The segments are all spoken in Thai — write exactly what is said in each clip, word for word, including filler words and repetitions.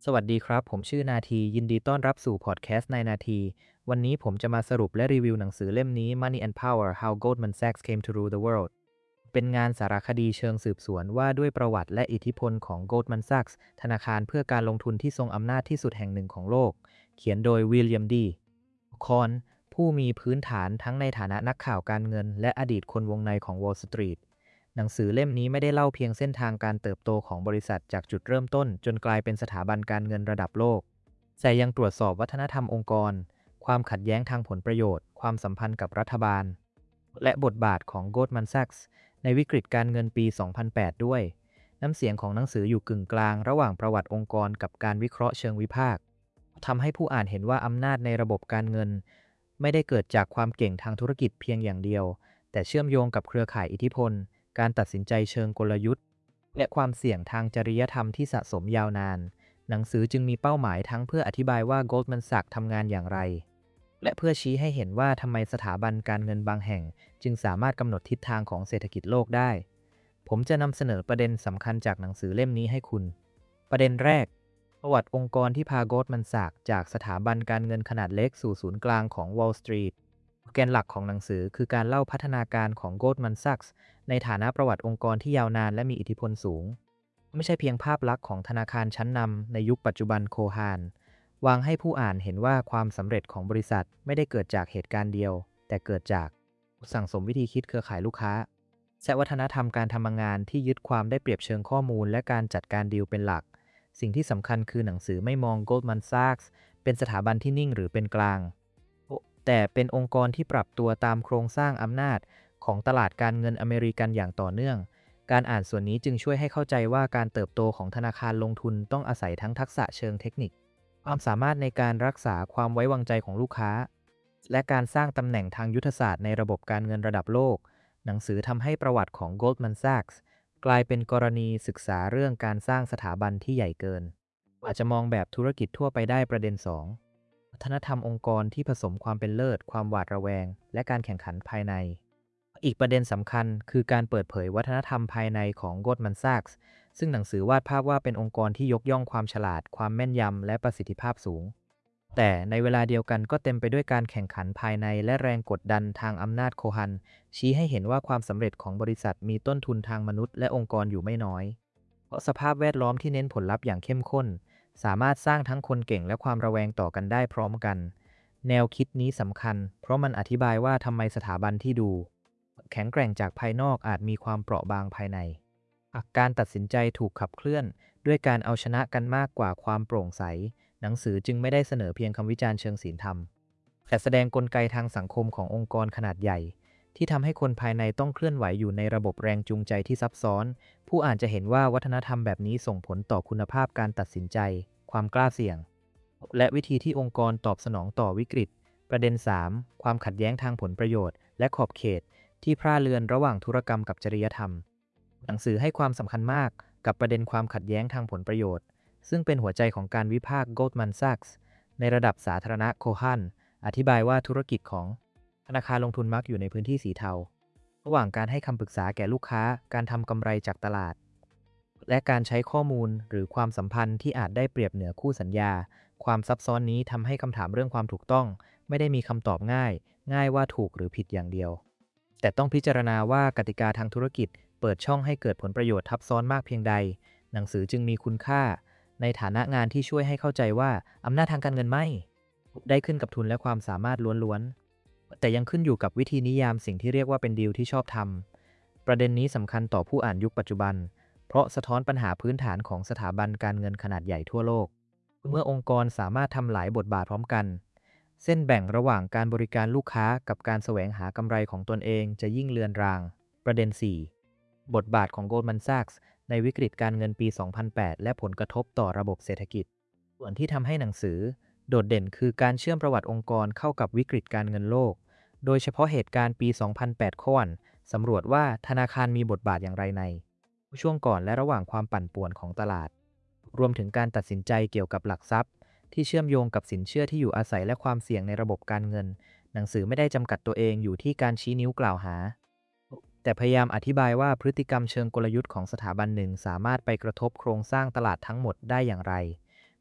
สวัสดีครับผมชื่อนาทียินดีต้อนรับสู่พอดแคสต์ในนาทีวันนี้ผมจะมาสรุปและรีวิวหนังสือเล่มนี้ Money and Power How Goldman Sachs Came to Rule the World เป็นงานสารคดีเชิงสืบสวนว่าด้วยประวัติและอิทธิพลของ Goldman Sachs ธนาคารเพื่อการลงทุนที่ทรงอำนาจที่สุดแห่งหนึ่งของโลกเขียนโดยวิลเลียมดีคอนผู้มีพื้นฐานทั้งในฐานะนักข่าวการเงินและอดีตคนวงในของ Wall Streetหนังสือเล่มนี้ไม่ได้เล่าเพียงเส้นทางการเติบโตของบริษัทจากจุดเริ่มต้นจนกลายเป็นสถาบันการเงินระดับโลกแต่ยังตรวจสอบวัฒนธรรมองค์กรความขัดแย้งทางผลประโยชน์ความสัมพันธ์กับรัฐบาลและบทบาทของ Goldman Sachs ในวิกฤตการเงินปี สองพันแปด ด้วยน้ำเสียงของหนังสืออยู่กึ่งกลางระหว่างประวัติองค์กรกับการวิเคราะห์เชิงวิพากษ์ทำให้ผู้อ่านเห็นว่าอำนาจในระบบการเงินไม่ได้เกิดจากความเก่งทางธุรกิจเพียงอย่างเดียวแต่เชื่อมโยงกับเครือข่ายอิทธิพลการตัดสินใจเชิงกลยุทธ์และความเสี่ยงทางจริยธรรมที่สะสมยาวนานหนังสือจึงมีเป้าหมายทั้งเพื่ออธิบายว่า Goldman Sachs ทำงานอย่างไรและเพื่อชี้ให้เห็นว่าทำไมสถาบันการเงินบางแห่งจึงสามารถกำหนดทิศทางของเศรษฐกิจโลกได้ผมจะนำเสนอประเด็นสำคัญจากหนังสือเล่มนี้ให้คุณประเด็นแรกประวัติองค์กรที่พา Goldman Sachs จากสถาบันการเงินขนาดเล็กสู่ศูนย์กลางของ Wall Street แกนหลักของหนังสือคือการเล่าพัฒนาการของ Goldman Sachsในฐานะประวัติองค์กรที่ยาวนานและมีอิทธิพลสูงไม่ใช่เพียงภาพลักษณ์ของธนาคารชั้นนำในยุคปัจจุบันโคฮานวางให้ผู้อ่านเห็นว่าความสำเร็จของบริษัทไม่ได้เกิดจากเหตุการณ์เดียวแต่เกิดจากสั่งสมวิธีคิดเครือข่ายลูกค้าและวัฒนธรรมการทำงานที่ยึดความได้เปรียบเชิงข้อมูลและการจัดการดีลเป็นหลักสิ่งที่สำคัญคือหนังสือไม่มอง Goldman Sachs เป็นสถาบันที่นิ่งหรือเป็นกลางแต่เป็นองค์กรที่ปรับตัวตามโครงสร้างอำนาจของตลาดการเงินอเมริกันอย่างต่อเนื่องการอ่านส่วนนี้จึงช่วยให้เข้าใจว่าการเติบโตของธนาคารลงทุนต้องอาศัยทั้งทักษะเชิงเทคนิคความสามารถในการรักษาความไว้วางใจของลูกค้าและการสร้างตำแหน่งทางยุทธศาสตร์ในระบบการเงินระดับโลกหนังสือทำให้ประวัติของ Goldman Sachs กลายเป็นกรณีศึกษาเรื่องการสร้างสถาบันที่ใหญ่เกินอาจจะมองแบบธุรกิจทั่วไปได้ประเด็นสองวัฒนธรรมองค์กรที่ผสมความเป็นเลิศความหวาดระแวงและการแข่งขันภายในอีกประเด็นสำคัญคือการเปิดเผยวัฒนธรรมภายในของ Goldman Sachs ซึ่งหนังสือวาดภาพว่าเป็นองค์กรที่ยกย่องความฉลาดความแม่นยำและประสิทธิภาพสูงแต่ในเวลาเดียวกันก็เต็มไปด้วยการแข่งขันภายในและแรงกดดันทางอำนาจโคฮันชี้ให้เห็นว่าความสำเร็จของบริษัทมีต้นทุนทางมนุษย์และองค์กรอยู่ไม่น้อยเพราะสภาพแวดล้อมที่เน้นผลลัพธ์อย่างเข้มข้นสามารถสร้างทั้งคนเก่งและความระแวงต่อกันได้พร้อมกันแนวคิดนี้สำคัญเพราะมันอธิบายว่าทำไมสถาบันที่ดูแข็งแกร่งจากภายนอกอาจมีความเปราะบางภายในการตัดสินใจถูกขับเคลื่อนด้วยการเอาชนะกันมากกว่าความโปร่งใสหนังสือจึงไม่ได้เสนอเพียงคำวิจารณ์เชิงศีลธรรมแต่แสดงกลไกทางสังคมขององค์กรขนาดใหญ่ที่ทำให้คนภายในต้องเคลื่อนไหวอยู่ในระบบแรงจูงใจที่ซับซ้อนผู้อ่านจะเห็นว่าวัฒนธรรมแบบนี้ส่งผลต่อคุณภาพการตัดสินใจความกล้าเสี่ยงและวิธีที่องค์กรตอบสนองต่อวิกฤตประเด็นสามความขัดแย้งทางผลประโยชน์และขอบเขตที่พร่าเลือนระหว่างธุรกรรมกับจริยธรรมหนังสือให้ความสำคัญมากกับประเด็นความขัดแย้งทางผลประโยชน์ซึ่งเป็นหัวใจของการวิพากษ์ Goldman Sachs ในระดับสาธารณะโคฮันอธิบายว่าธุรกิจของธนาคารลงทุนมักอยู่ในพื้นที่สีเทาระหว่างการให้คำปรึกษาแก่ลูกค้าการทำกำไรจากตลาดและการใช้ข้อมูลหรือความสัมพันธ์ที่อาจได้เปรียบเหนือคู่สัญญาความซับซ้อนนี้ทำให้คำถามเรื่องความถูกต้องไม่ได้มีคำตอบง่ายง่ายว่าถูกหรือผิดอย่างเดียวแต่ต้องพิจารณาว่ากติกาทางธุรกิจเปิดช่องให้เกิดผลประโยชน์ทับซ้อนมากเพียงใดหนังสือจึงมีคุณค่าในฐานะงานที่ช่วยให้เข้าใจว่าอำนาจทางการเงินไม่ได้ขึ้นกับทุนและความสามารถล้วนๆแต่ยังขึ้นอยู่กับวิธีนิยามสิ่งที่เรียกว่าเป็นดีลที่ชอบทำประเด็นนี้สำคัญต่อผู้อ่านยุคปัจจุบันเพราะสะท้อนปัญหาพื้นฐานของสถาบันการเงินขนาดใหญ่ทั่วโลกเมื่อองค์กรสามารถทำหลายบทบาทพร้อมกันเส้นแบ่งระหว่างการบริการลูกค้ากับการแสวงหากำไรของตนเองจะยิ่งเลือนรางประเด็นสี่บทบาทของ Goldman Sachs ในวิกฤตการเงินปี สองพันแปด และผลกระทบต่อระบบเศรษฐกิจส่วนที่ทำให้หนังสือโดดเด่นคือการเชื่อมประวัติองค์กรเข้ากับวิกฤตการเงินโลกโดยเฉพาะเหตุการณ์ปี สองพันแปด ข้อนสำรวจว่าธนาคารมีบทบาทอย่างไรในช่วงก่อนและระหว่างความปั่นป่วนของตลาดรวมถึงการตัดสินใจเกี่ยวกับหลักทรัพย์ที่เชื่อมโยงกับสินเชื่อที่อยู่อาศัยและความเสี่ยงในระบบการเงินหนังสือไม่ได้จำกัดตัวเองอยู่ที่การชี้นิ้วกล่าวหาแต่พยายามอธิบายว่าพฤติกรรมเชิงกลยุทธ์ของสถาบันหนึ่งสามารถไปกระทบโครงสร้างตลาดทั้งหมดได้อย่างไร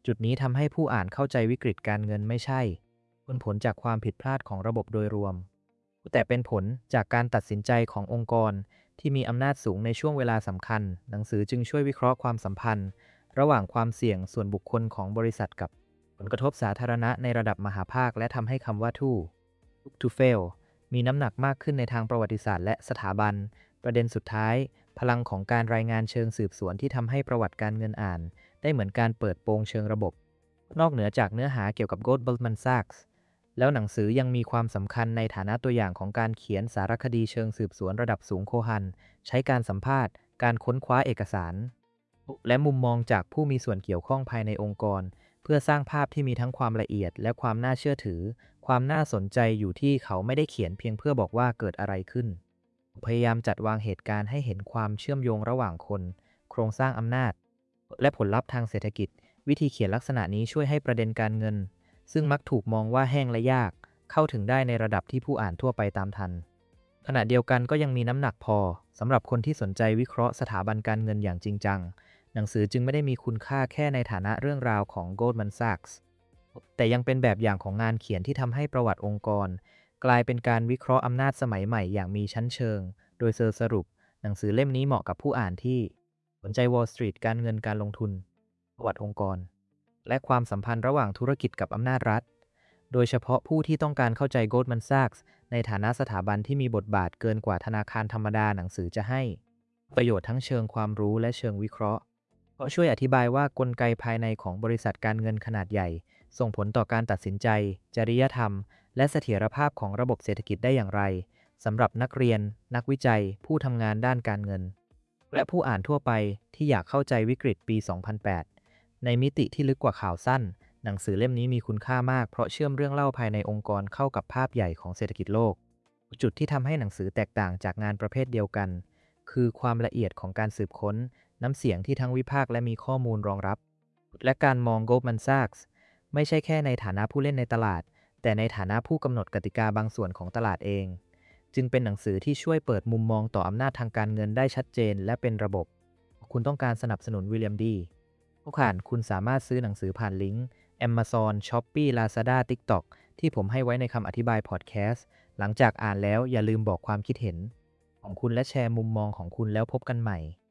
จุดนี้ทำให้ผู้อ่านเข้าใจวิกฤตการเงินไม่ใช่เป็นผลจากความผิดพลาดของระบบโดยรวมแต่เป็นผลจากการตัดสินใจขององค์กรที่มีอำนาจสูงในช่วงเวลาสำคัญหนังสือจึงช่วยวิเคราะห์ความสัมพันธ์ระหว่างความเสี่ยงส่วนบุคคลของบริษัทกับผลกระทบสาธารณะในระดับมหาภาคและทำให้คำว่า too to fail มีน้ำหนักมากขึ้นในทางประวัติศาสตร์และสถาบันประเด็นสุดท้ายพลังของการรายงานเชิงสืบสวนที่ทำให้ประวัติการเงินอ่านได้เหมือนการเปิดโปงเชิงระบบนอกเหนือจากเนื้อหาเกี่ยวกับ Goldman Sachs แล้วหนังสือยังมีความสำคัญในฐานะตัวอย่างของการเขียนสารคดีเชิงสืบสวนระดับสูงโคฮันใช้การสัมภาษณ์การค้นคว้าเอกสารและมุมมองจากผู้มีส่วนเกี่ยวข้องภายในองค์กรเพื่อสร้างภาพที่มีทั้งความละเอียดและความน่าเชื่อถือความน่าสนใจอยู่ที่เขาไม่ได้เขียนเพียงเพื่อบอกว่าเกิดอะไรขึ้นพยายามจัดวางเหตุการณ์ให้เห็นความเชื่อมโยงระหว่างคนโครงสร้างอำนาจและผลลัพธ์ทางเศรษฐกิจวิธีเขียนลักษณะนี้ช่วยให้ประเด็นการเงินซึ่งมักถูกมองว่าแห้งและยากเข้าถึงได้ในระดับที่ผู้อ่านทั่วไปตามทันขณะเดียวกันก็ยังมีน้ำหนักพอสำหรับคนที่สนใจวิเคราะห์สถาบันการเงินอย่างจริงจังหนังสือจึงไม่ได้มีคุณค่าแค่ในฐานะเรื่องราวของ Goldman Sachs แต่ยังเป็นแบบอย่างของงานเขียนที่ทำให้ประวัติองค์กรกลายเป็นการวิเคราะห์อำนาจสมัยใหม่อย่างมีชั้นเชิงโดยสรุปหนังสือเล่มนี้เหมาะกับผู้อ่านที่สนใจ Wall Street การเงินการลงทุนประวัติองค์กรและความสัมพันธ์ระหว่างธุรกิจกับอำนาจรัฐโดยเฉพาะผู้ที่ต้องการเข้าใจ Goldman Sachs ในฐานะสถาบันที่มีบทบาทเกินกว่าธนาคารธรรมดาหนังสือจะให้ประโยชน์ทั้งเชิงความรู้และเชิงวิเคราะห์เพราะช่วยอธิบายว่ากลไกภายในของบริษัทการเงินขนาดใหญ่ส่งผลต่อการตัดสินใจจริยธรรมและเสถียรภาพของระบบเศรษฐกิจได้อย่างไรสำหรับนักเรียนนักวิจัยผู้ทำงานด้านการเงินและผู้อ่านทั่วไปที่อยากเข้าใจวิกฤตปี สองพันแปด ในมิติที่ลึกกว่าข่าวสั้นหนังสือเล่มนี้มีคุณค่ามากเพราะเชื่อมเรื่องเล่าภายในองค์กรเข้ากับภาพใหญ่ของเศรษฐกิจโลกจุดที่ทำให้หนังสือแตกต่างจากงานประเภทเดียวกันคือความละเอียดของการสืบค้นน้ำเสียงที่ทั้งวิพากษ์และมีข้อมูลรองรับและการมอง Goldman Sachs ไม่ใช่แค่ในฐานะผู้เล่นในตลาดแต่ในฐานะผู้กำหนดกติกาบางส่วนของตลาดเองจึงเป็นหนังสือที่ช่วยเปิดมุมมองต่ออำนาจทางการเงินได้ชัดเจนและเป็นระบบคุณต้องการสนับสนุนวิลเลียมดีผู้อ่านคุณสามารถซื้อหนังสือผ่านลิงก์ Amazon Shopee Lazada TikTok ที่ผมให้ไว้ในคำอธิบายพอดแคสต์หลังจากอ่านแล้วอย่าลืมบอกความคิดเห็นของคุณและแชร์มุมมองของคุณแล้วพบกันใหม่